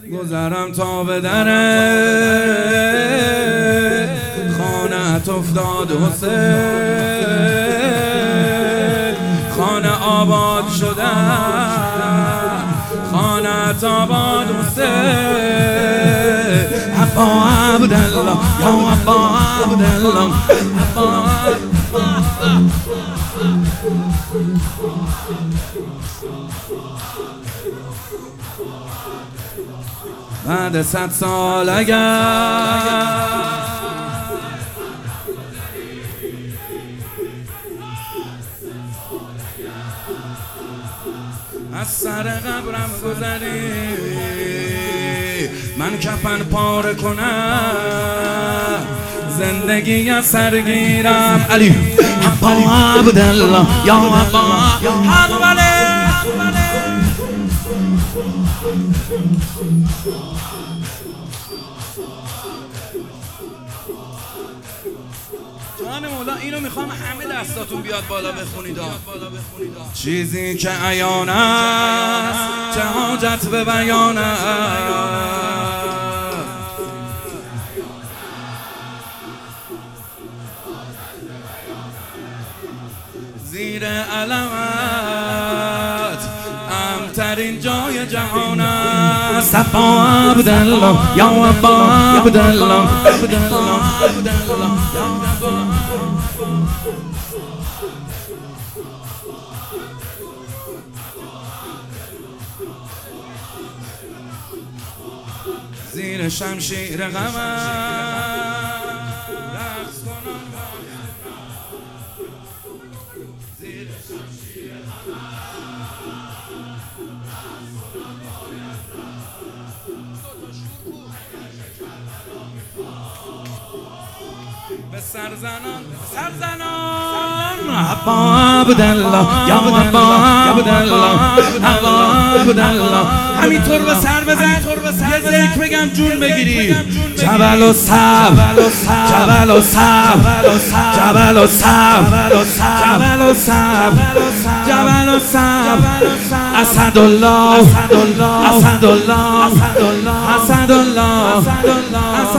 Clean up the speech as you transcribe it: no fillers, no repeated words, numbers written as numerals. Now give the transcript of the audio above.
گذرم تا به در خانه‌ات افتاد حسین، خانه آباد شده، خانه‌ات آباد حسین. عبا عبدالله یا عبا عبدالله، بعد 100 سال اگر از سر قبرم گذری، من کفن پاره کنم، زندگی از سرگیرم. علی عبا عبدالله یا عبا عبدالله، جان مولا اینو میخوام همه دستاتون بیاد بالا بخونید. چیزی که عیان است چه حاجت به بیان است، زیر علمت امترین جای جهان است. عبا عبدالله یا عبا عبدالله، زیر شمشیر غمت رقص کنم، زیر شمشیر به سرزنان عبا عبدالله یا عبا عبدالله، عبا عبدالله همینطور به سر بزن، یه ذکر بگم جون بگیری. جبل و صف، جبل و صف، جبل و صف، جبل و صف، جبل و صف، اسدالله، اسدالله، اسدالله، اسدالله،